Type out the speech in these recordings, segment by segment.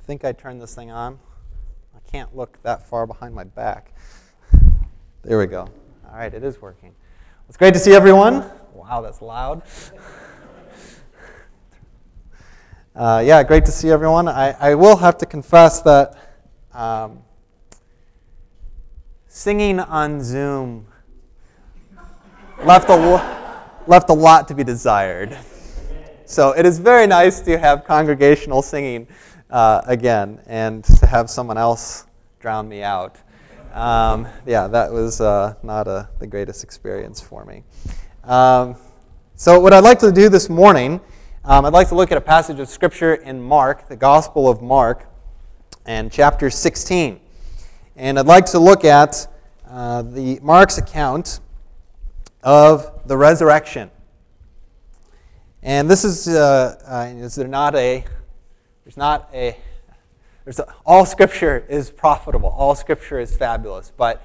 think I turned this thing on. I can't look that far behind my back. There we go. All right, it is working. It's great to see everyone. Wow, that's loud. Great to see everyone. I will have to confess that singing on Zoom left a lot to be desired. So it is very nice to have congregational singing again and to have someone else drown me out. That was not the greatest experience for me. So what I'd like to do this morning, I'd like to look at a passage of Scripture in Mark, the Gospel of Mark, and chapter 16. And I'd like to look at Mark's account of the resurrection. And this is, all Scripture is profitable, all Scripture is fabulous, but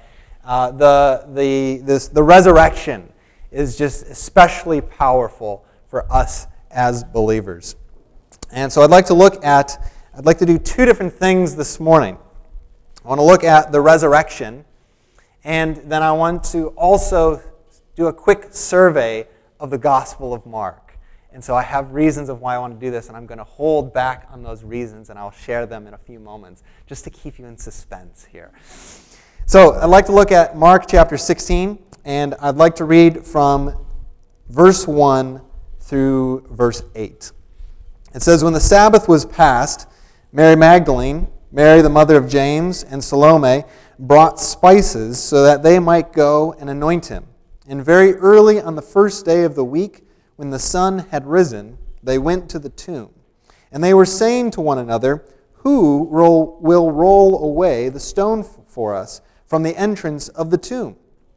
the resurrection is just especially powerful for us as believers. And so I'd like to do two different things this morning. I want to look at the resurrection, and then I want to also do a quick survey of the Gospel of Mark. And so I have reasons of why I want to do this, and I'm going to hold back on those reasons, and I'll share them in a few moments, just to keep you in suspense here. So I'd like to look at Mark chapter 16, and I'd like to read from verse 1 through verse 8. It says, "When the Sabbath was past, Mary Magdalene, Mary the mother of James, and Salome brought spices so that they might go and anoint him. And very early on the first day of the week, when the sun had risen, they went to the tomb. And they were saying to one another, 'Who will roll away the stone for us from the entrance of the tomb?'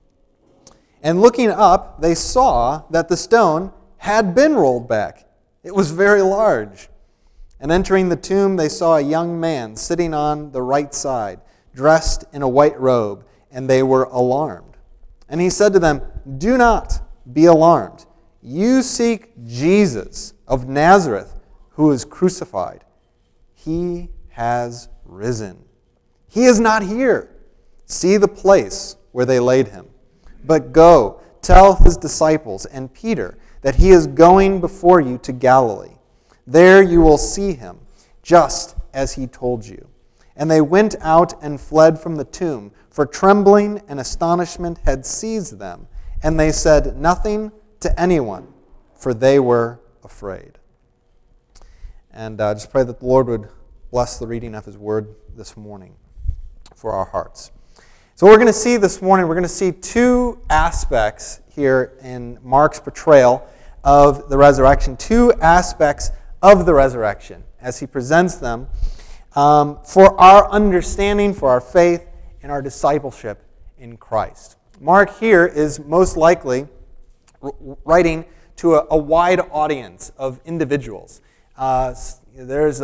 And looking up, they saw that the stone had been rolled back. It was very large. And entering the tomb, they saw a young man sitting on the right side, dressed in a white robe, and they were alarmed. And he said to them, 'Do not be alarmed. You seek Jesus of Nazareth, who is crucified. He has risen. He is not here. See the place where they laid him. But go, tell his disciples and Peter that he is going before you to Galilee. There you will see him, just as he told you.' And they went out and fled from the tomb, for trembling and astonishment had seized them, and they said nothing to anyone, for they were afraid." And just pray that the Lord would bless the reading of his word this morning for our hearts. So what we're going to see this morning, we're going to see two aspects here in Mark's portrayal of the resurrection, two aspects of the resurrection as he presents them for our understanding, for our faith, and our discipleship in Christ. Mark here is most likely writing to a wide audience of individuals. There's,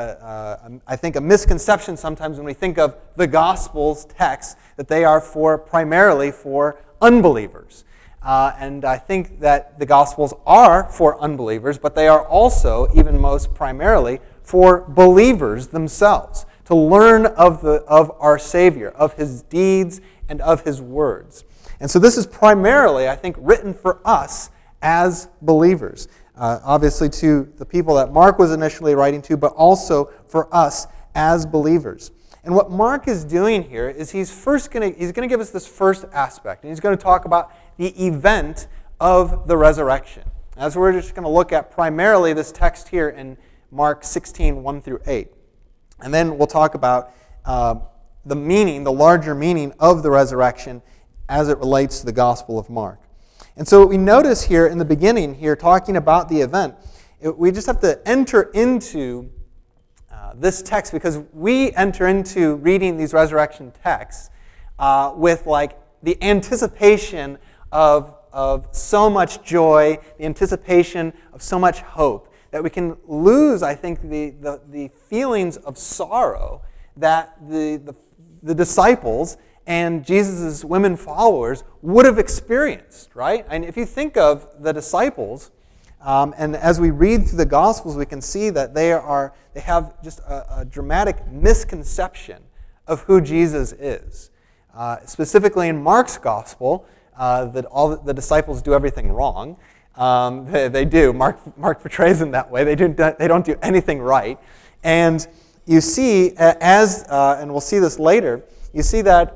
I think, a misconception sometimes when we think of the Gospels texts that they are primarily for unbelievers. And I think that the Gospels are for unbelievers, but they are also, even most primarily, for believers themselves, to learn of our Savior, of his deeds, and of his words. And so this is primarily, I think, written for us as believers. Obviously to the people that Mark was initially writing to, but also for us as believers. And what Mark is doing here is he's going to give us this first aspect, and he's going to talk about the event of the resurrection. As we're just going to look at primarily this text here in Mark 16, 1 through 8. And then we'll talk about the larger meaning of the resurrection as it relates to the Gospel of Mark. And so what we notice here in the beginning here, talking about the event, we just have to enter into this text, because we enter into reading these resurrection texts with like the anticipation of so much joy, the anticipation of so much hope, that we can lose, I think, the feelings of sorrow that the disciples and Jesus' women followers would have experienced, right? And if you think of the disciples, And as we read through the Gospels, we can see that they have just a dramatic misconception of who Jesus is. Specifically in Mark's Gospel, that all the disciples do everything wrong. They do. Mark portrays them that way. They don't do anything right. And you see, and we'll see this later, you see that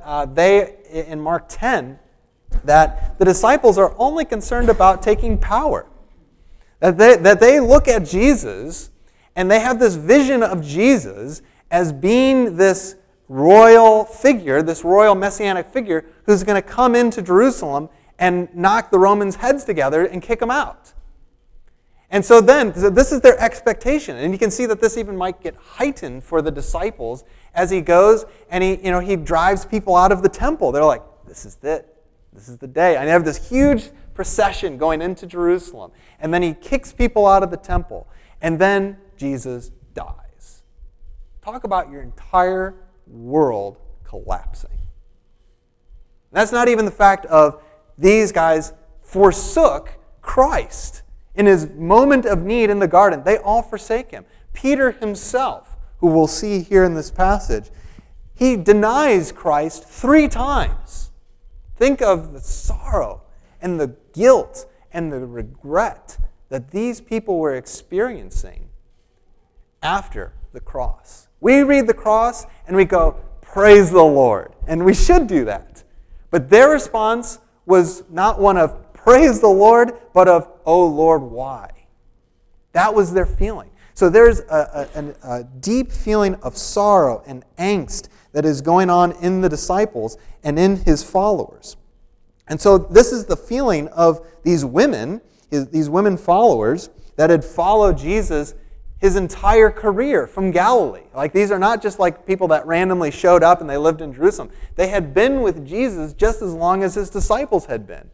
in Mark 10, that the disciples are only concerned about taking power. That they look at Jesus, and they have this vision of Jesus as being this royal figure, this royal messianic figure, who's going to come into Jerusalem and knock the Romans' heads together and kick them out. And so this is their expectation. And you can see that this even might get heightened for the disciples as he goes and he drives people out of the temple. They're like, this is it. This is the day. I have this huge procession going into Jerusalem. And then he kicks people out of the temple. And then Jesus dies. Talk about your entire world collapsing. And that's not even the fact of these guys forsook Christ. In his moment of need in the garden, they all forsake him. Peter himself, who we'll see here in this passage, he denies Christ 3 times. Think of the sorrow and the guilt and the regret that these people were experiencing after the cross. We read the cross and we go, praise the Lord. And we should do that. But their response was not one of praise the Lord, but of, oh Lord, why? That was their feeling. So there's a deep feeling of sorrow and angst that is going on in the disciples and in his followers. And so this is the feeling of these women followers that had followed Jesus his entire career from Galilee. Like, these are not just like people that randomly showed up and they lived in Jerusalem. They had been with Jesus just as long as his disciples had been.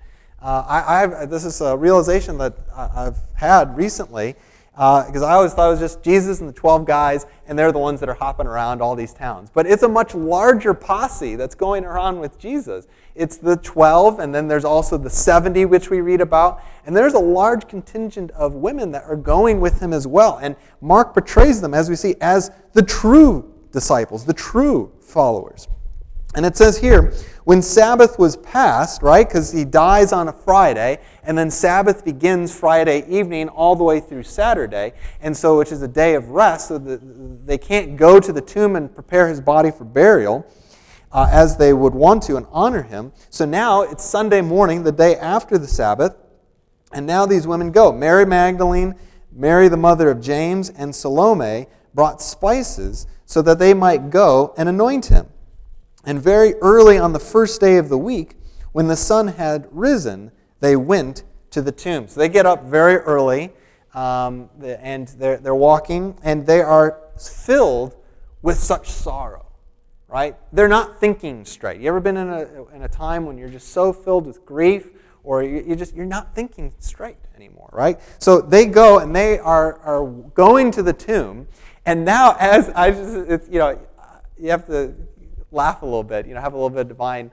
This is a realization that I've had recently, because I always thought it was just Jesus and the 12 guys, and they're the ones that are hopping around all these towns. But it's a much larger posse that's going around with Jesus. It's the 12, and then there's also the 70, which we read about. And there's a large contingent of women that are going with him as well. And Mark portrays them, as we see, as the true disciples, the true followers. And it says here, when Sabbath was passed, right, because he dies on a Friday, and then Sabbath begins Friday evening all the way through Saturday, and so which is a day of rest, so they can't go to the tomb and prepare his body for burial as they would want to and honor him. So now it's Sunday morning, the day after the Sabbath, and now these women go. Mary Magdalene, Mary the mother of James, and Salome brought spices so that they might go and anoint him. And very early on the first day of the week, when the sun had risen, they went to the tomb. So they get up very early, and they're walking, and they are filled with such sorrow, right? They're not thinking straight. You ever been in a time when you're just so filled with grief, or you're not thinking straight anymore, right? So they go, and they are going to the tomb, and now you have to laugh a little bit, have a little bit of divine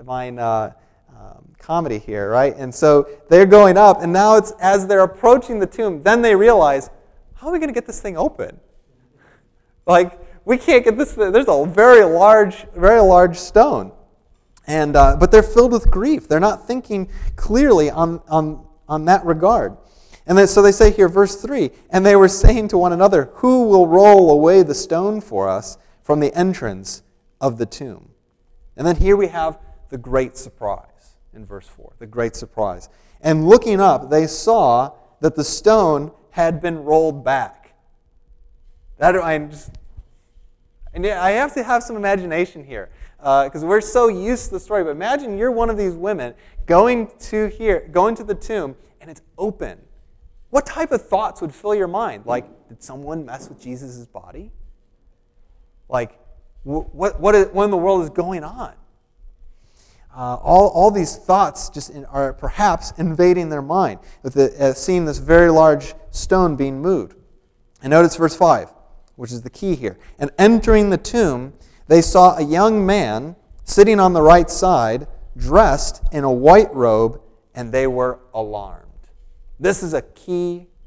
comedy here, right? And so they're going up, and now it's as they're approaching the tomb, then they realize, how are we going to get this thing open? Like, we can't get this. There's a very large stone, and but they're filled with grief. They're not thinking clearly on that regard. And then, so they say here, verse 3, and they were saying to one another, who will roll away the stone for us from the entrance of the tomb? And then here we have the great surprise in verse 4, the great surprise. And looking up, they saw that the stone had been rolled back. I have to have some imagination here, because we're so used to the story. But imagine you're one of these women going to the tomb, and it's open. What type of thoughts would fill your mind? Like, did someone mess with Jesus' body? Like, what in the world is going on? All these thoughts just are perhaps invading their mind with seeing this very large stone being moved. And notice verse 5, which is the key here. And entering the tomb, they saw a young man sitting on the right side, dressed in a white robe, and they were alarmed. This is a key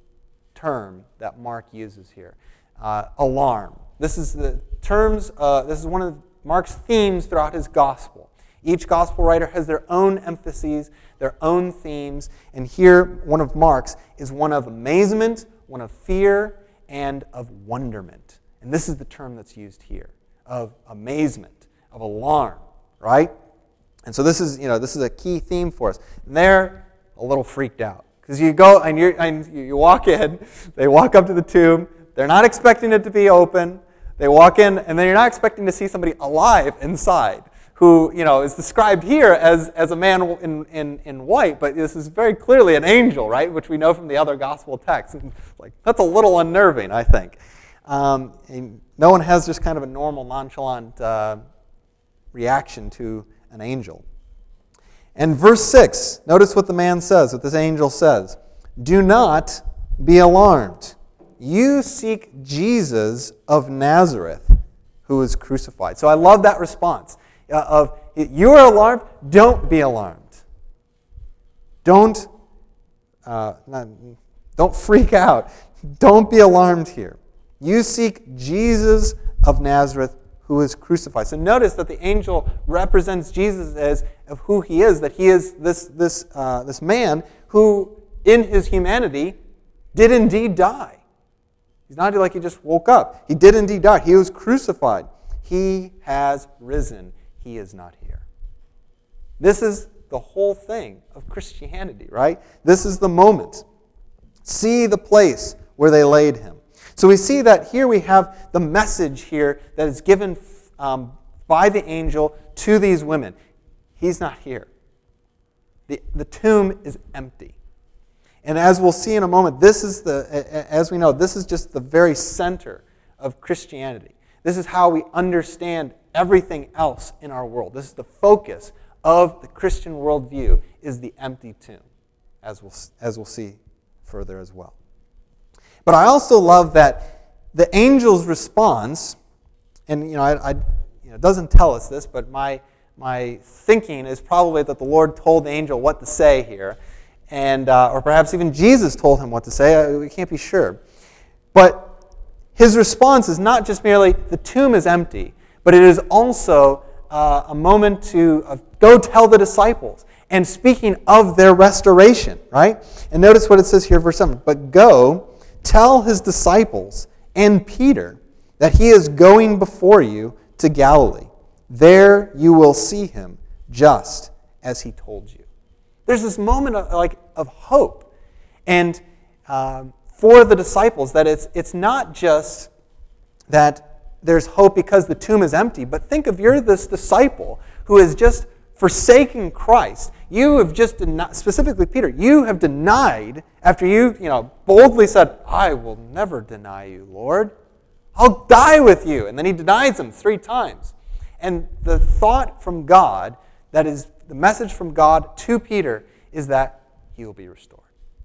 term that Mark uses here. Alarm. This is this is one of Mark's themes throughout his gospel. Each gospel writer has their own emphases, their own themes, and here one of Mark's is one of amazement, one of fear, and of wonderment. And this is the term that's used here, of amazement, of alarm, right? And so this is a key theme for us. And they're a little freaked out because you go and you walk in, they walk up to the tomb, they're not expecting it to be open. They walk in, and then you're not expecting to see somebody alive inside, who is described here as a man in white, but this is very clearly an angel, right? Which we know from the other gospel texts. And that's a little unnerving, I think. And no one has just kind of a normal, nonchalant reaction to an angel. And verse 6, notice what the man says, what this angel says. Do not be alarmed. You seek Jesus of Nazareth, who was crucified. So I love that response of, you are alarmed, don't be alarmed. Don't freak out. Don't be alarmed here. You seek Jesus of Nazareth, who is crucified. So notice that the angel represents Jesus as of who he is, that he is this man who, in his humanity, did indeed die. He's not like he just woke up. He did indeed die. He was crucified. He has risen. He is not here. This is the whole thing of Christianity, right? This is the moment. See the place where they laid him. So we see that here we have the message here that is given by the angel to these women. He's not here. The tomb is empty. And as we'll see in a moment, as we know, this is just the very center of Christianity. This is how we understand everything else in our world. This is the focus of the Christian worldview, is the empty tomb, as we'll see further as well. But I also love that the angel's response, and it doesn't tell us this, but my thinking is probably that the Lord told the angel what to say here. And or perhaps even Jesus told him what to say. We can't be sure. But his response is not just merely, the tomb is empty, but it is also a moment to go tell the disciples. And speaking of their restoration, right? And notice what it says here, verse 7. But go, tell his disciples and Peter that he is going before you to Galilee. There you will see him, just as he told you. There's this moment of hope, and for the disciples, that it's not just that there's hope because the tomb is empty, but think of you're this disciple who has just forsaken Christ. You have just denied, specifically Peter, you have denied after you boldly said, I will never deny you, Lord. I'll die with you. And then he denies him 3 times. And the thought from God, that is the message from God to Peter, is that he will be restored.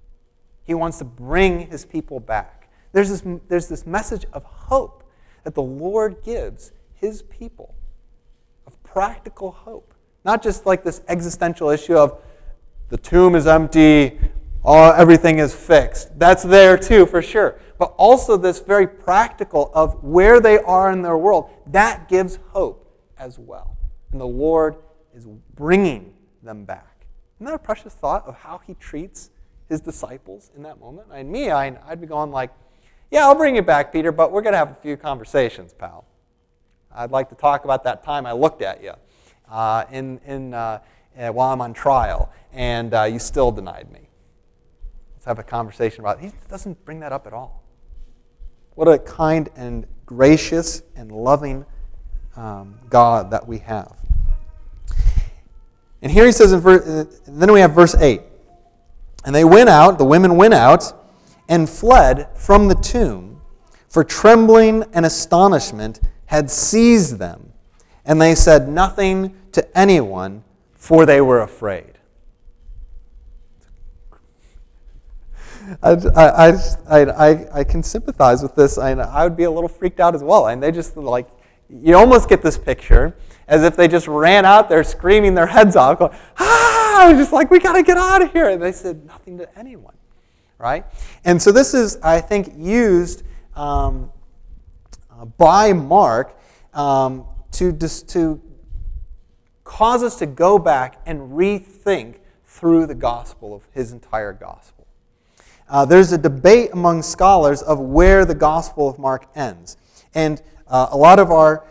He wants to bring his people back. There's this message of hope that the Lord gives his people, of practical hope. Not just like this existential issue of the tomb is empty, everything is fixed. That's there too, for sure. But also this very practical of where they are in their world. That gives hope as well. And the Lord is bringing them back. Isn't that a precious thought of how he treats his disciples in that moment? I'd be going like, yeah, I'll bring you back, Peter, but we're going to have a few conversations, pal. I'd like to talk about that time I looked at you while I'm on trial, and you still denied me. Let's have a conversation about it. He doesn't bring that up at all. What a kind and gracious and loving God that we have. And here he says, then we have verse 8. And they went out, the women went out, and fled from the tomb, for trembling and astonishment had seized them. And they said nothing to anyone, for they were afraid. I can sympathize with this. I would be a little freaked out as well. And they just you almost get this picture as if they just ran out there screaming their heads off, going, just like, we got to get out of here. And they said nothing to anyone, right? And so this is, I think, used by Mark to cause us to go back and rethink through the gospel, of his entire gospel. There's a debate among scholars of where the Gospel of Mark ends. And a lot of our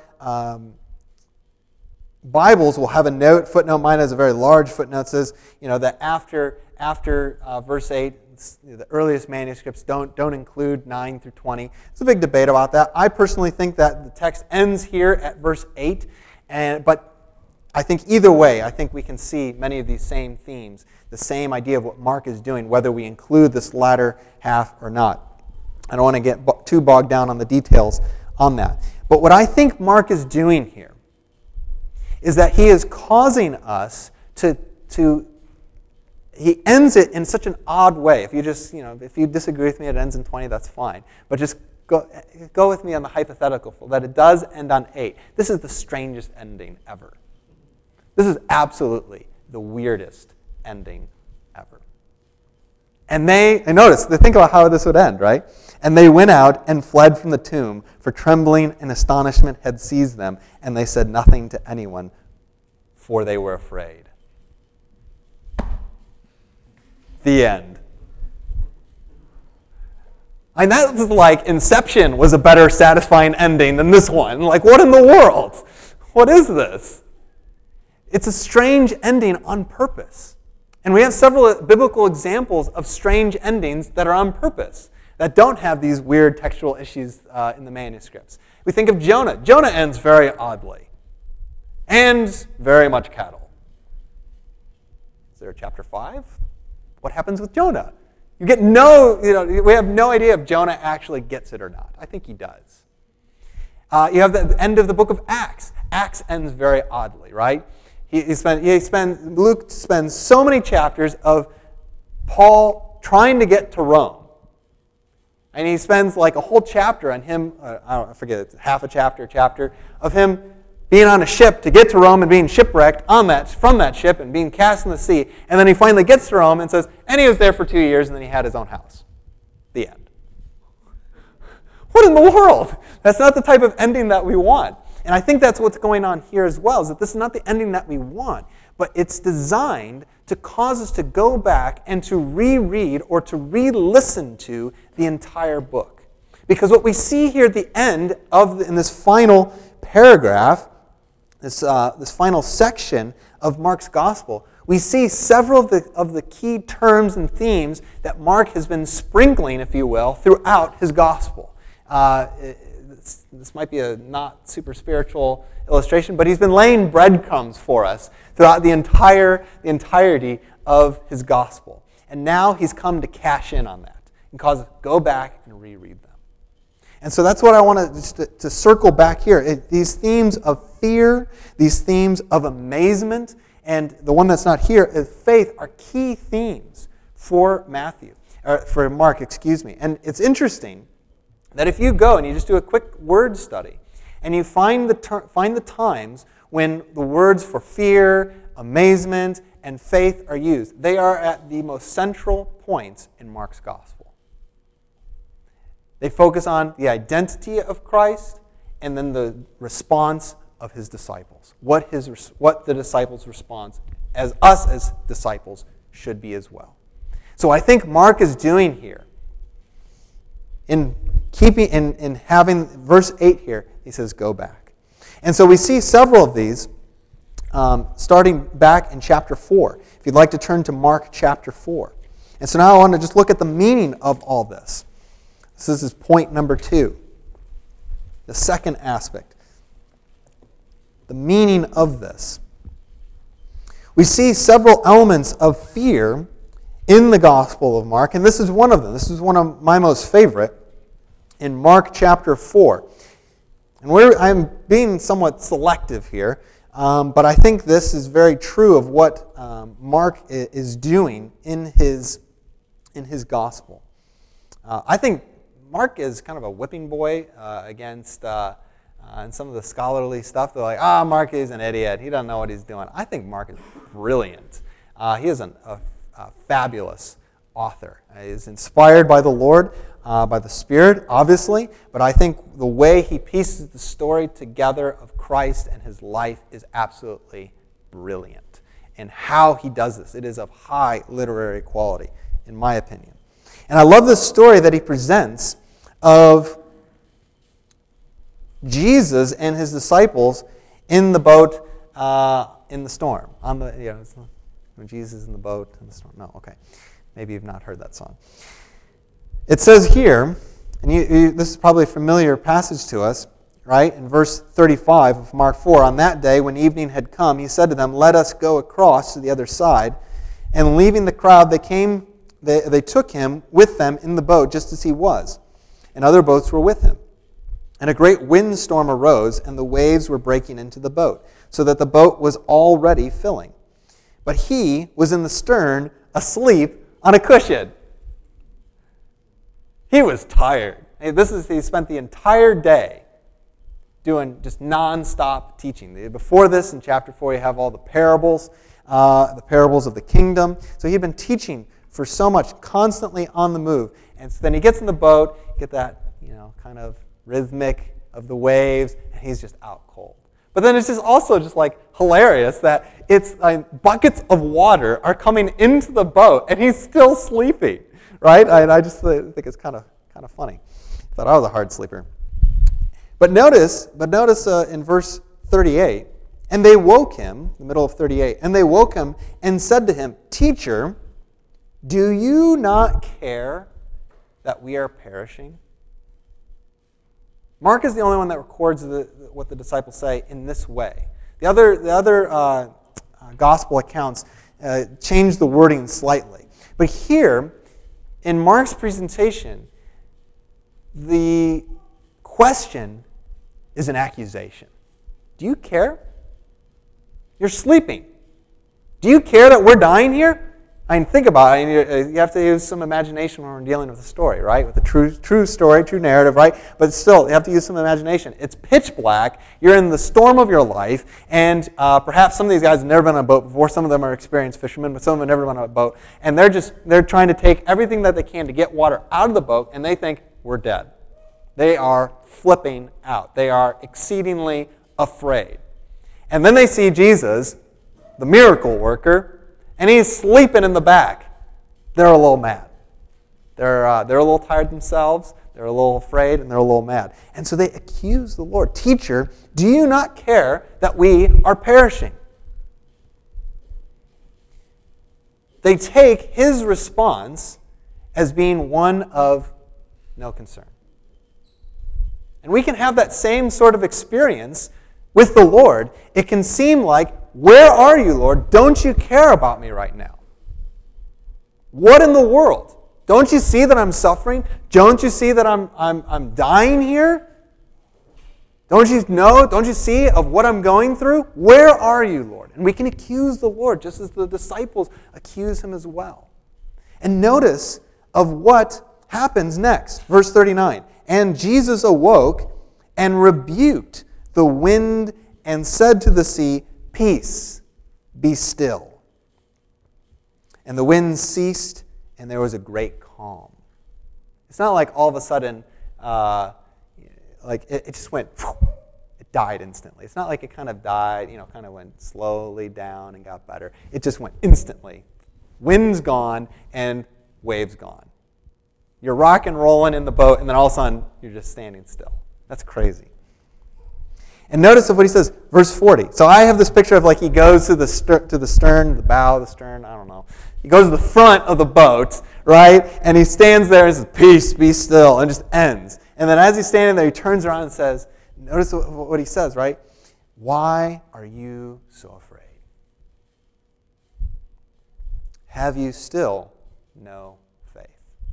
Bibles will have a note, footnote. Mine has a very large footnote, says, that after verse 8, the earliest manuscripts don't include 9 through 20. It's a big debate about that. I personally think that the text ends here at verse 8, but I think either way, I think we can see many of these same themes, the same idea of what Mark is doing, whether we include this latter half or not. I don't want to get too bogged down on the details on that. But what I think Mark is doing here is that he is causing us to he ends it in such an odd way. If you just, if you disagree with me, it ends in 20, that's fine. But just go with me on the hypothetical that it does end on 8. This is the strangest ending ever. This is absolutely the weirdest ending ever. And they think about how this would end, right? And they went out and fled from the tomb, for trembling and astonishment had seized them, and they said nothing to anyone, for they were afraid. The end. And that was like Inception was a better satisfying ending than this one. Like, what in the world? What is this? It's a strange ending on purpose. And we have several biblical examples of strange endings that are on purpose, that don't have these weird textual issues in the manuscripts. We think of Jonah. Jonah ends very oddly and very much cattle. Is there a chapter 5? What happens with Jonah? We have no idea if Jonah actually gets it or not. I think he does. You have the end of the book of Acts. Acts ends very oddly, right? Luke spends so many chapters of Paul trying to get to Rome. And he spends like a whole chapter on him, I forget, it's half a chapter of him being on a ship to get to Rome and being shipwrecked from that ship and being cast in the sea. And then he finally gets to Rome and says, and he was there for 2 years and then he had his own house. The end. What in the world? That's not the type of ending that we want. And I think that's what's going on here as well, is that this is not the ending that we want, but it's designed to cause us to go back and to reread or to re-listen to the entire book. Because what we see here at the end in this final paragraph, this final section of Mark's gospel, we see several of the key terms and themes that Mark has been sprinkling, if you will, throughout his gospel. This might be a not super spiritual illustration, but he's been laying breadcrumbs for us throughout the entirety of his gospel. And now he's come to cash in on that and cause us to go back and reread them. And so that's what I want to circle back here. These themes of fear, these themes of amazement, and the one that's not here is faith are key themes for Mark, And it's interesting that if you go and you just do a quick word study and you find the times when the words for fear, amazement, and faith are used, they are at the most central points in Mark's gospel. They focus on the identity of Christ and then the response of his disciples. What the disciples' response as us as disciples should be as well. So I think Mark is doing here, in having verse 8 here, he says, go back. And so we see several of these starting back in chapter 4. If you'd like to turn to Mark chapter 4. And so now I want to just look at the meaning of all this. This is point number 2. The second aspect. The meaning of this. We see several elements of fear in the Gospel of Mark, and this is one of them. This is one of my most favorite in Mark chapter 4. And I'm being somewhat selective here, but I think this is very true of what Mark is doing in his Gospel. I think Mark is kind of a whipping boy against and some of the scholarly stuff. They're like, Mark is an idiot. He doesn't know what he's doing. I think Mark is brilliant. He is a fabulous author. He's inspired by the Lord, by the Spirit, obviously, but I think the way he pieces the story together of Christ and his life is absolutely brilliant. And how he does this, it is of high literary quality, in my opinion. And I love this story that he presents of Jesus and his disciples in the boat in the storm. When Jesus is in the boat in the storm. No, okay. Maybe you've not heard that song. It says here, and this is probably a familiar passage to us, right? In verse 35 of Mark 4, on that day when evening had come, he said to them, "Let us go across to the other side." And leaving the crowd, they took him with them in the boat just as he was, and other boats were with him. And a great windstorm arose, and the waves were breaking into the boat, so that the boat was already filling. But he was in the stern, asleep on a cushion. He was tired. He spent the entire day doing just non-stop teaching. Before this, in chapter 4, you have all the parables of the kingdom. So he'd been teaching for so much, constantly on the move. And so then he gets in the boat, get that, kind of rhythmic of the waves, and he's just out cold. But then it's just also just like hilarious that it's buckets of water are coming into the boat, and he's still sleeping, right? I just think it's kind of funny. I thought I was a hard sleeper. But notice in verse 38, and they woke him, the middle of 38, and they woke him and said to him, "Teacher, do you not care that we are perishing?" Mark is the only one that records what the disciples say in this way. The other gospel accounts change the wording slightly. But here, in Mark's presentation, the question is an accusation. Do you care? You're sleeping. Do you care that we're dying here? Think about it. You have to use some imagination when we're dealing with a story, right? With a true story, true narrative, right? But still, you have to use some imagination. It's pitch black. You're in the storm of your life, and perhaps some of these guys have never been on a boat before. Some of them are experienced fishermen, but some of them have never been on a boat. And they're trying to take everything that they can to get water out of the boat, and they think, we're dead. They are flipping out. They are exceedingly afraid. And then they see Jesus, the miracle worker, and he's sleeping in the back. They're a little mad. They're a little tired themselves. They're a little afraid, and they're a little mad. And so they accuse the Lord. "Teacher, do you not care that we are perishing?" They take his response as being one of no concern. And we can have that same sort of experience with the Lord. It can seem like, where are you, Lord? Don't you care about me right now? What in the world? Don't you see that I'm suffering? Don't you see that I'm dying here? Don't you know? Don't you see of what I'm going through? Where are you, Lord? And we can accuse the Lord just as the disciples accuse him as well. And notice of what happens next. Verse 39. And Jesus awoke and rebuked the wind and said to the sea, "Peace, be still." And the wind ceased, and there was a great calm. It's not like all of a sudden, it just went, it died instantly. It's not like it kind of died, kind of went slowly down and got better. It just went instantly. Wind's gone and waves gone. You're rock and rolling in the boat, and then all of a sudden, you're just standing still. That's crazy. And notice of what he says, verse 40. So I have this picture of he goes to the stern, the bow, the stern, I don't know. He goes to the front of the boat, right? And he stands there and says, "Peace, be still," and just ends. And then as he's standing there, he turns around and says, notice what he says, right? "Why are you so afraid? Have you still no faith?"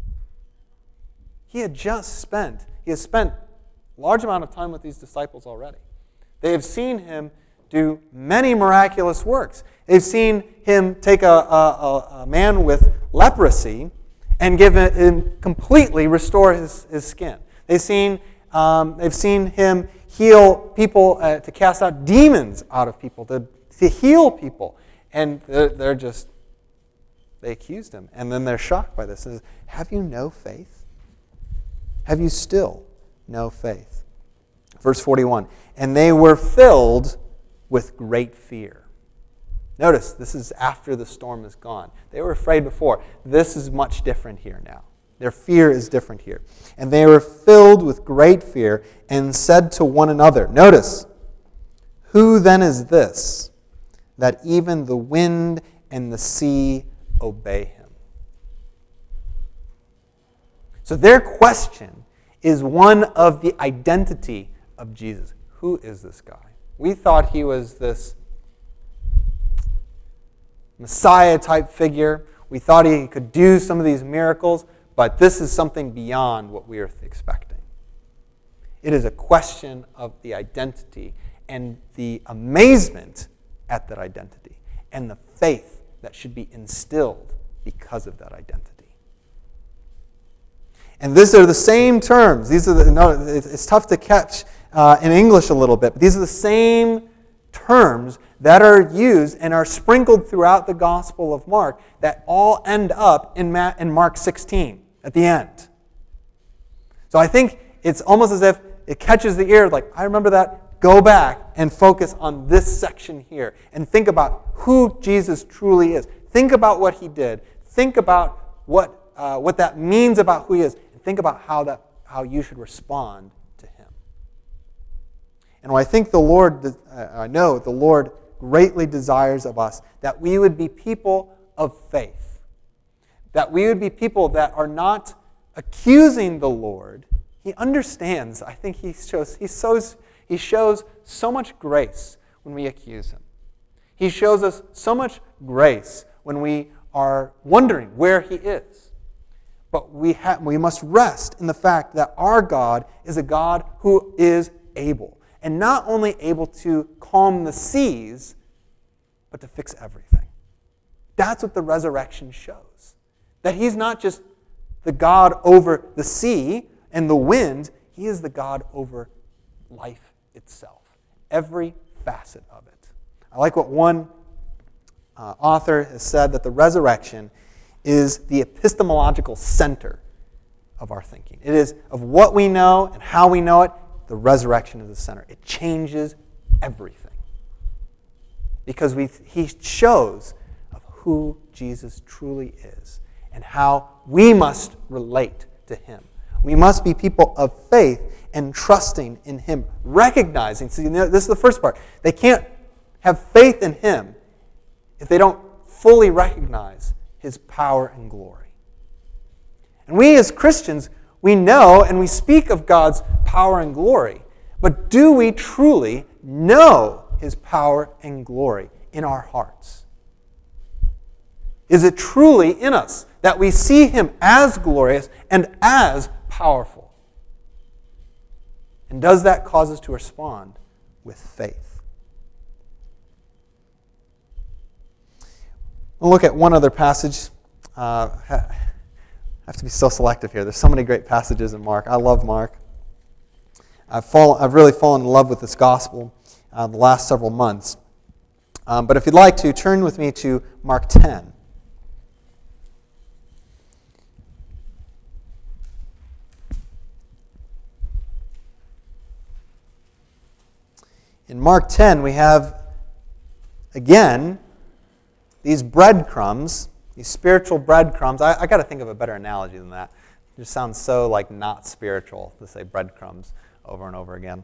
He has spent a large amount of time with these disciples already. They have seen him do many miraculous works. They've seen him take a man with leprosy and completely restore his skin. They've seen him heal people, to cast out demons out of people, to heal people. And they're just They accused him. And then they're shocked by this. It says, have you no faith? Have you still no faith? Verse 41, and they were filled with great fear. Notice, this is after the storm is gone. They were afraid before. This is much different here now. Their fear is different here. And they were filled with great fear and said to one another, notice, who then is this, that even the wind and the sea obey him? So their question is one of the identity of Jesus. Who is this guy? We thought he was this Messiah-type figure. We thought he could do some of these miracles, but this is something beyond what we are expecting. It is a question of the identity and the amazement at that identity and the faith that should be instilled because of that identity. And these are the same terms. It's tough to catch in English a little bit, but these are the same terms that are used and are sprinkled throughout the Gospel of Mark that all end up in Mark 16 at the end. So I think it's almost as if it catches the ear, like, I remember that, go back and focus on this section here and think about who Jesus truly is. Think about what he did. Think about what that means about who he is. And think about how you should respond to him. And I think I know the Lord greatly desires of us that we would be people of faith. That we would be people that are not accusing the Lord. He understands. I think he shows so much grace when we accuse him. He shows us so much grace when we are wondering where he is. But we must rest in the fact that our God is a God who is able. And not only able to calm the seas, but to fix everything. That's what the resurrection shows. That he's not just the God over the sea and the wind, he is the God over life itself. Every facet of it. I like what one author has said, that the resurrection is the epistemological center of our thinking. It is of what we know and how we know it. The resurrection is the center. It changes everything. Because he shows of who Jesus truly is and how we must relate to him. We must be people of faith and trusting in him, recognizing. See, this is the first part. They can't have faith in him if they don't fully recognize his power and glory. And we as Christians, we know and we speak of God's power and glory, but do we truly know his power and glory in our hearts? Is it truly in us that we see him as glorious and as powerful? And does that cause us to respond with faith? We'll look at one other passage. I have to be so selective here. There's so many great passages in Mark. I love Mark. I've really fallen in love with this gospel the last several months. But if you'd like to, turn with me to Mark 10. In Mark 10, we have, again, these breadcrumbs, these spiritual breadcrumbs. I got to think of a better analogy than that. It just sounds so like not spiritual to say breadcrumbs over and over again.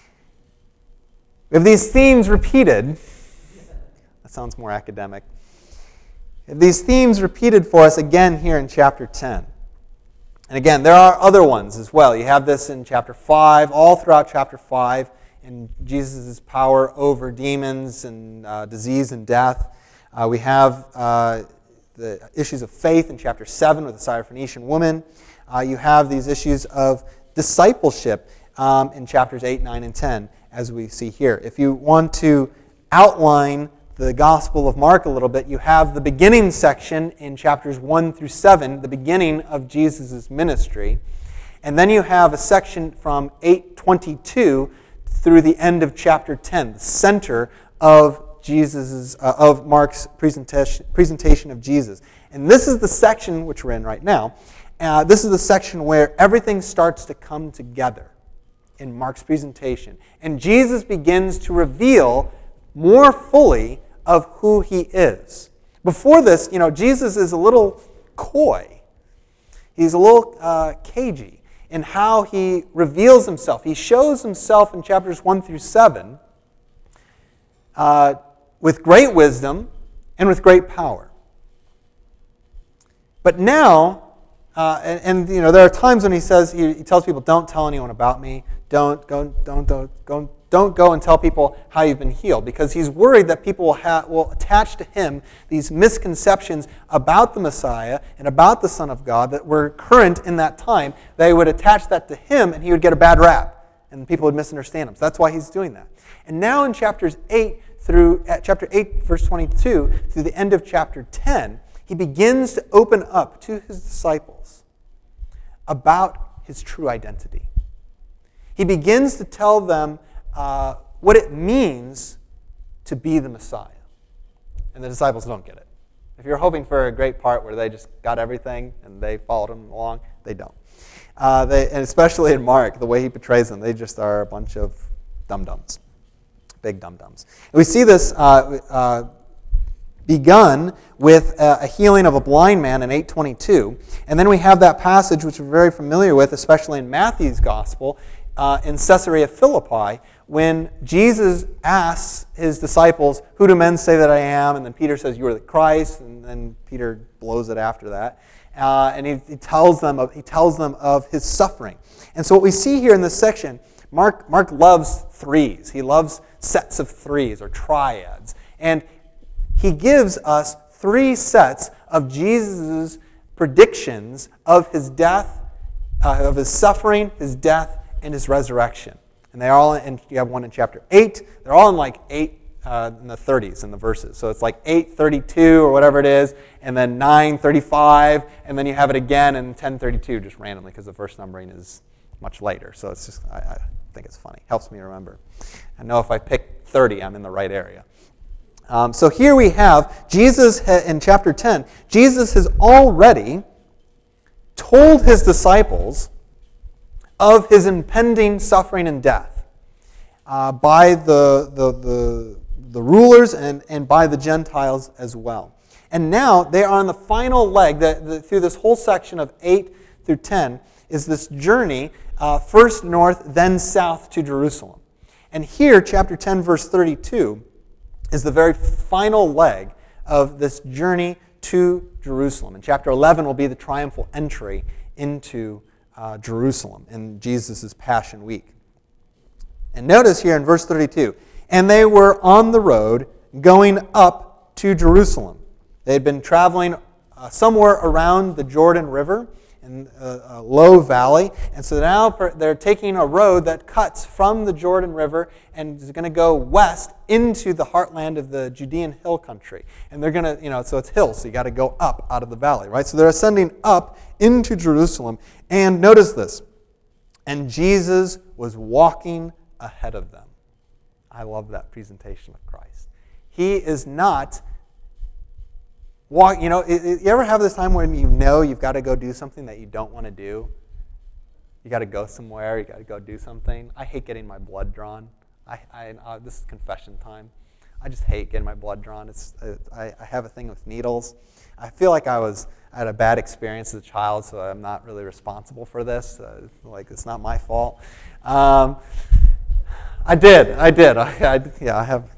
We have these themes repeated. That sounds more academic. We have these themes repeated for us again here in chapter 10. And again, there are other ones as well. You have this in chapter 5, all throughout chapter 5, in Jesus' power over demons and disease and death. We have the issues of faith in chapter 7 with the Syrophoenician woman. You have these issues of discipleship in chapters 8, 9, and 10, as we see here. If you want to outline the Gospel of Mark a little bit, you have the beginning section in chapters 1 through 7, the beginning of Jesus' ministry. And then you have a section from 8:22 through the end of chapter 10, the center of Mark's presentation of Jesus. And this is the section which we're in right now. This is the section where everything starts to come together in Mark's presentation. And Jesus begins to reveal more fully of who he is. Before this, Jesus is a little coy. He's a little cagey in how he reveals himself. He shows himself in chapters 1 through 7 with great wisdom and with great power. But now, there are times when he tells people, "Don't tell anyone about me. Don't go and tell people how you've been healed," because he's worried that people will attach to him these misconceptions about the Messiah and about the Son of God that were current in that time. They would attach that to him, and he would get a bad rap, and people would misunderstand him. So that's why he's doing that. And now in chapter 8, verse 22, through the end of chapter 10, he begins to open up to his disciples about his true identity. He begins to tell them what it means to be the Messiah. And the disciples don't get it. If you're hoping for a great part where they just got everything and they followed him along, they don't. And especially in Mark, the way he portrays them, they just are a bunch of dum-dums, big dum-dums. And we see this begun with a healing of a blind man in 8:22. And then we have that passage which we're very familiar with, especially in Matthew's gospel, in Caesarea Philippi, when Jesus asks his disciples, "Who do men say that I am?" And then Peter says, "You are the Christ." And then Peter blows it after that. And he tells them of his suffering. And so what we see here in this section, Mark loves threes. He loves sets of threes or triads. And he gives us 3 sets of Jesus' predictions of his death, of his suffering, his death, and his resurrection. And they're all in, you have one in chapter 8. They're all in like 8 in the 30s in the verses. So it's like 8:32 or whatever it is, and then 9:35, and then you have it again in 10:32 just randomly because the verse numbering is much later. So it's just, I think it's funny. Helps me remember. I know if I pick 30, I'm in the right area. So here we have Jesus in chapter 10. Jesus has already told his disciples of his impending suffering and death by the rulers and by the Gentiles as well. And now they are on the final leg, through this whole section of 8 through 10, is this journey first north, then south to Jerusalem. And here, chapter 10, verse 32, is the very final leg of this journey to Jerusalem. And chapter 11 will be the triumphal entry into Jerusalem in Jesus' Passion Week. And notice here in verse 32, "And they were on the road going up to Jerusalem." They had been traveling somewhere around the Jordan River in a low valley. And so now they're taking a road that cuts from the Jordan River and is going to go west into the heartland of the Judean hill country. And they're going to, so it's hills, so you got to go up out of the valley, right? So they're ascending up into Jerusalem. And notice this. "And Jesus was walking ahead of them." I love that presentation of Christ. He is not you ever have this time when you've got to go do something that you don't want to do? You got to go somewhere. You got to go do something. I hate getting my blood drawn. This is confession time. I just hate getting my blood drawn. I have a thing with needles. I feel like I had a bad experience as a child, so I'm not really responsible for this. It's not my fault. I did. I have.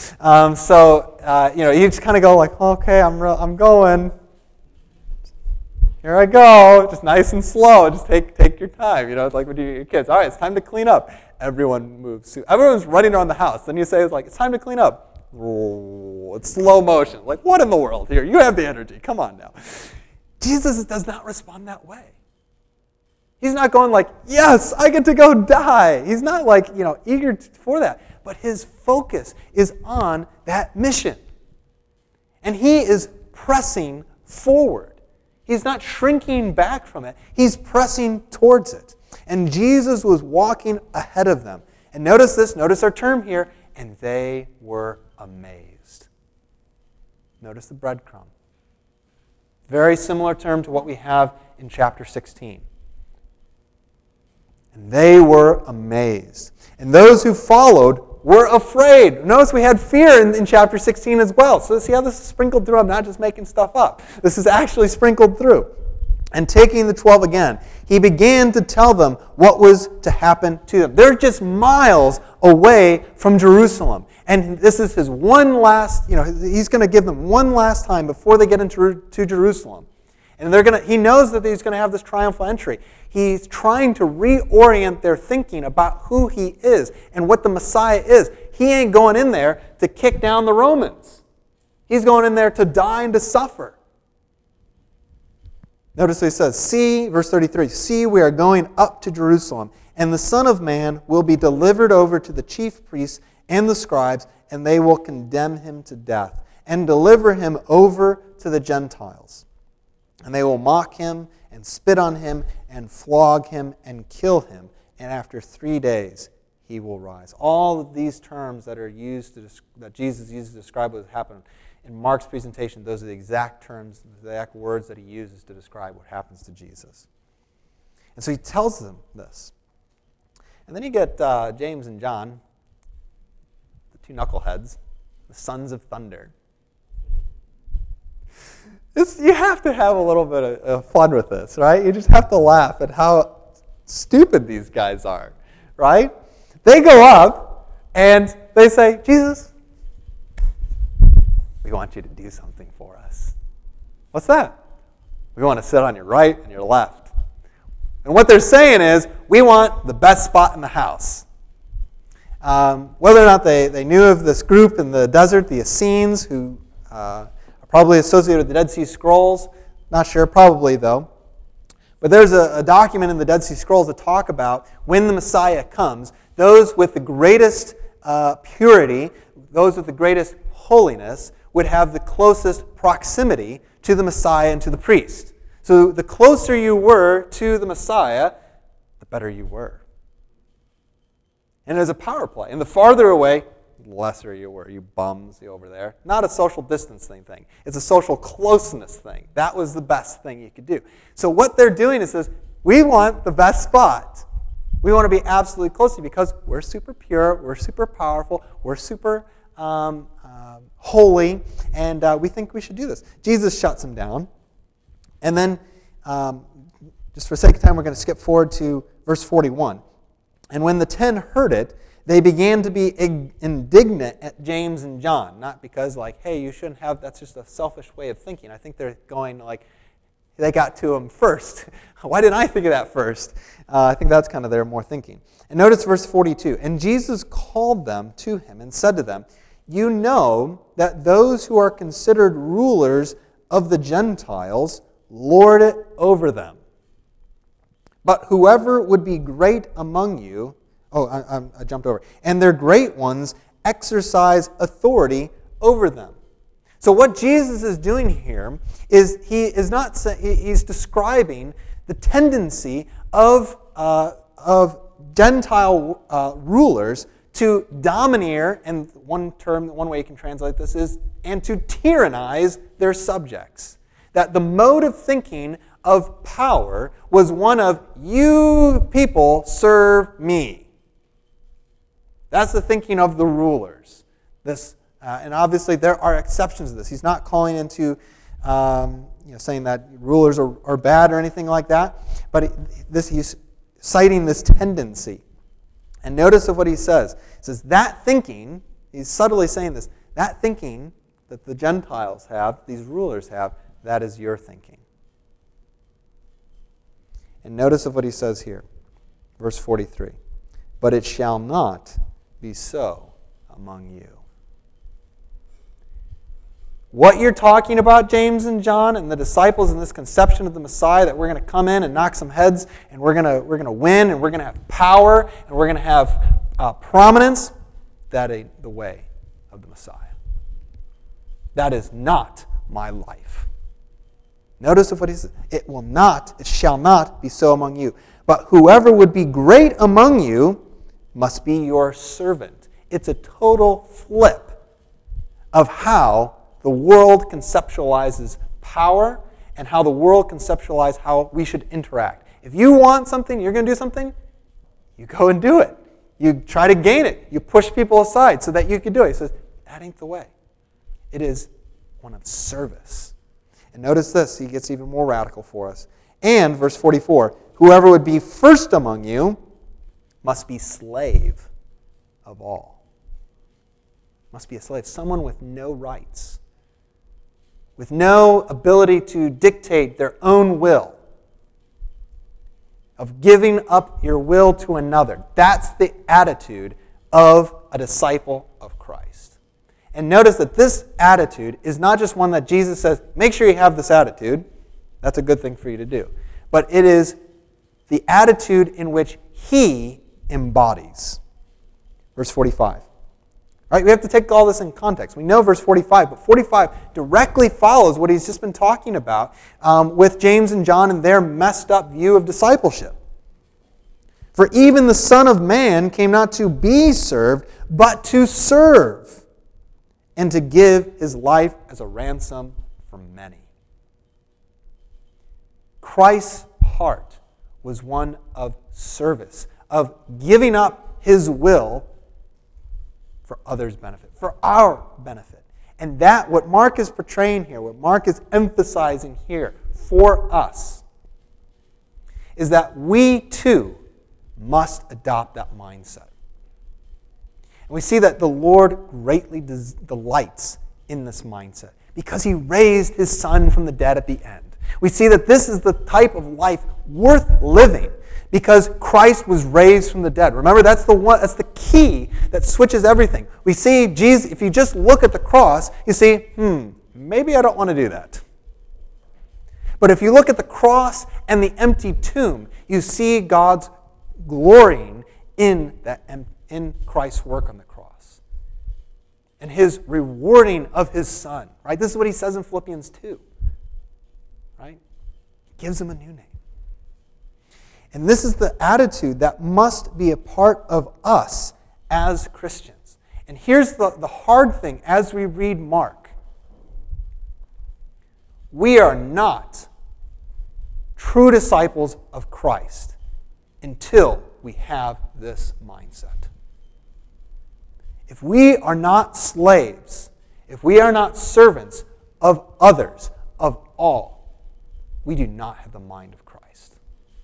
You just kind of go like, okay, I'm going. Here I go. Just nice and slow. Just take your time. It's like when your kids. All right, it's time to clean up. Everyone moves. Everyone's running around the house. Then you say it's time to clean up. Oh, it's slow motion. Like, what in the world? Here, you have the energy. Come on now. Jesus does not respond that way. He's not going like, yes, I get to go die. He's not eager for that. But his focus is on that mission. And he is pressing forward. He's not shrinking back from it. He's pressing towards it. And Jesus was walking ahead of them. And notice this, notice our term here, and they were amazed. Notice the breadcrumb. Very similar term to what we have in chapter 16. And they were amazed. And those who followed were afraid. Notice we had fear in chapter 16 as well. So see how this is sprinkled through? I'm not just making stuff up. This is actually sprinkled through. And taking the 12 again, he began to tell them what was to happen to them. They're just miles away from Jerusalem. And this is his one last, he's going to give them one last time before they get into Jerusalem. And he knows that he's going to have this triumphal entry. He's trying to reorient their thinking about who he is and what the Messiah is. He ain't going in there to kick down the Romans. He's going in there to die and to suffer. Notice what he says, see, verse 33, see, we are going up to Jerusalem, and the Son of Man will be delivered over to the chief priests and the scribes, and they will condemn him to death and deliver him over to the Gentiles. And they will mock him and spit on him and flog him and kill him, and after 3 days he will rise. All of these terms that are used that Jesus used to describe what happened in Mark's presentation, those are the exact terms, the exact words that he uses to describe what happens to Jesus. And so he tells them this. And then you get James and John, the two knuckleheads, the sons of thunder. You have to have a little bit of fun with this, right? You just have to laugh at how stupid these guys are, right? They go up and they say, Jesus, we want you to do something for us. What's that? We want to sit on your right and your left. And what they're saying is, we want the best spot in the house. Whether or not they knew of this group in the desert, the Essenes, who are probably associated with the Dead Sea Scrolls, not sure, probably though. But there's a document in the Dead Sea Scrolls that talk about when the Messiah comes, those with the greatest purity, those with the greatest holiness, would have the closest proximity to the Messiah and to the priest. So the closer you were to the Messiah, the better you were. And it was a power play. And the farther away, the lesser you were. You bums over there. Not a social distancing thing. It's a social closeness thing. That was the best thing you could do. So what they're doing is we want the best spot. We want to be absolutely close to you because we're super pure, we're super powerful, we're super holy, and we think we should do this. Jesus shuts them down. And then, just for sake of time, we're going to skip forward to verse 41. And when the 10 heard it, they began to be indignant at James and John. Not because, hey, you shouldn't have, that's just a selfish way of thinking. I think they're going they got to him first. Why didn't I think of that first? I think that's kind of their more thinking. And notice verse 42. And Jesus called them to him and said to them, you know that those who are considered rulers of the Gentiles lord it over them. But whoever would be great among you, I jumped over. And their great ones exercise authority over them. So what Jesus is doing here is he's describing the tendency of Gentile rulers to domineer, and one way you can translate this is, and to tyrannize their subjects. That the mode of thinking of power was one of, you people serve me. That's the thinking of the rulers. And obviously there are exceptions to this. He's not calling into saying that rulers are bad or anything like that, but he's citing this tendency. And notice of what he says. He says, that thinking, he's subtly saying this, that thinking that the Gentiles have, these rulers have, that is your thinking. And notice of what he says here, verse 43. But it shall not be so among you. What you're talking about, James and John and the disciples in this conception of the Messiah, that we're going to come in and knock some heads and we're going to win and we're going to have power and we're going to have prominence, that ain't the way of the Messiah. That is not my life. Notice of what he says. It shall not be so among you. But whoever would be great among you must be your servant. It's a total flip of how the world conceptualizes power and how the world conceptualizes how we should interact. If you want something, you're going to do something, you go and do it. You try to gain it. You push people aside so that you can do it. He says, that ain't the way. It is one of service. And notice this, he gets even more radical for us. And, verse 44, whoever would be first among you must be slave of all. Must be a slave, someone with no rights, with no ability to dictate their own will, of giving up your will to another. That's the attitude of a disciple of Christ. And notice that this attitude is not just one that Jesus says, make sure you have this attitude. That's a good thing for you to do. But it is the attitude in which he embodies. Verse 45. Right? We have to take all this in context. We know verse 45, but 45 directly follows what he's just been talking about with James and John and their messed up view of discipleship. For even the Son of Man came not to be served, but to serve, and to give his life as a ransom for many. Christ's heart was one of service, of giving up his will for others' benefit, for our benefit. And that, what Mark is portraying here, what Mark is emphasizing here for us, is that we too must adopt that mindset. And we see that the Lord greatly delights in this mindset because he raised his Son from the dead at the end. We see that this is the type of life worth living because Christ was raised from the dead. Remember, that's the key that switches everything. We see Jesus, if you just look at the cross, you see, maybe I don't want to do that. But if you look at the cross and the empty tomb, you see God's glorying in Christ's work on the cross and his rewarding of his Son. Right? This is what he says in Philippians 2. Right? He gives him a new name. And this is the attitude that must be a part of us as Christians. And here's the hard thing as we read Mark. We are not true disciples of Christ until we have this mindset. If we are not slaves, if we are not servants of others, of all, we do not have the mind of Christ.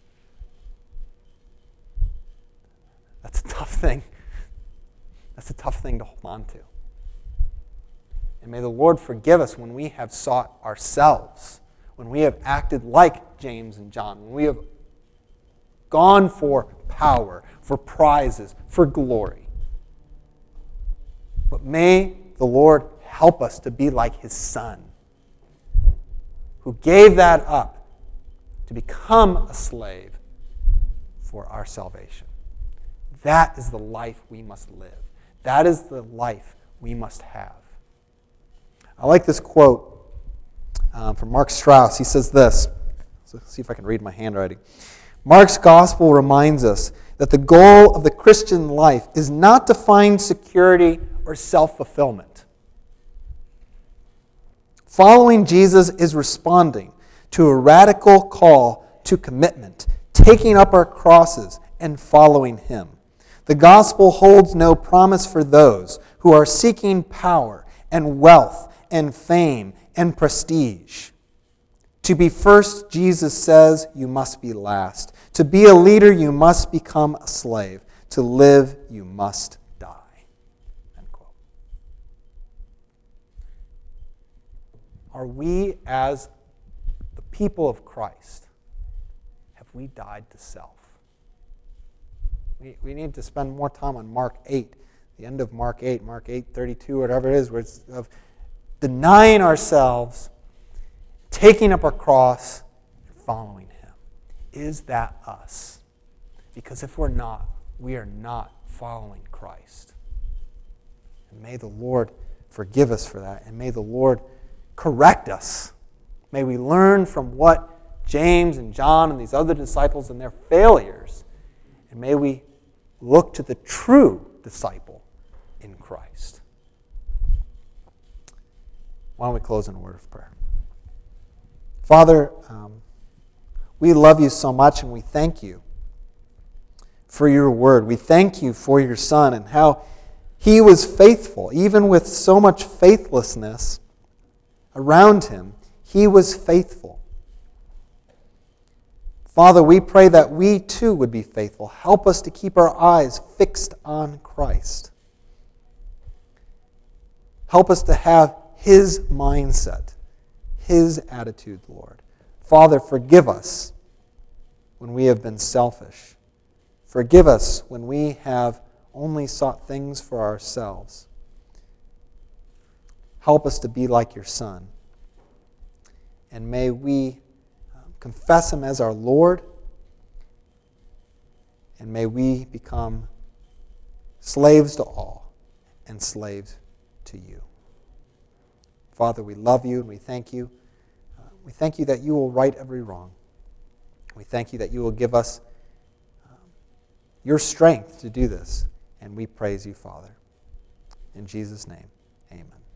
That's a tough thing. That's a tough thing to hold on to. And may the Lord forgive us when we have sought ourselves, when we have acted like James and John, when we have gone for power, for prizes, for glory. But may the Lord help us to be like his Son, who gave that up to become a slave for our salvation. That is the life we must live. That is the life we must have. I like this quote from Mark Strauss. He says this. Let's see if I can read my handwriting. Mark's gospel reminds us that the goal of the Christian life is not to find security or self-fulfillment. Following Jesus is responding to a radical call to commitment, taking up our crosses and following him. The gospel holds no promise for those who are seeking power and wealth and fame and prestige. To be first, Jesus says, you must be last. To be a leader, you must become a slave. To live, you must die. End quote. Are we, as the people of Christ, have we died to self? We need to spend more time on Mark 8, the end of Mark 8, Mark 8:32, whatever it is, where it's of denying ourselves, taking up our cross, and following him. Is that us? Because if we're not, we are not following Christ. And may the Lord forgive us for that, and may the Lord correct us. May we learn from what James and John and these other disciples and their failures, and may we look to the true disciple in Christ. Why don't we close in a word of prayer? Father, we love you so much, and we thank you for your word. We thank you for your Son and how he was faithful. Even with so much faithlessness around him, he was faithful. Father, we pray that we too would be faithful. Help us to keep our eyes fixed on Christ. Help us to have his mindset, his attitude, Lord. Father, forgive us when we have been selfish. Forgive us when we have only sought things for ourselves. Help us to be like your Son. And may we confess him as our Lord, and may we become slaves to all and slaves to you. Father, we love you and we thank you. We thank you that you will right every wrong. We thank you that you will give us your strength to do this, and we praise you, Father. In Jesus' name, amen.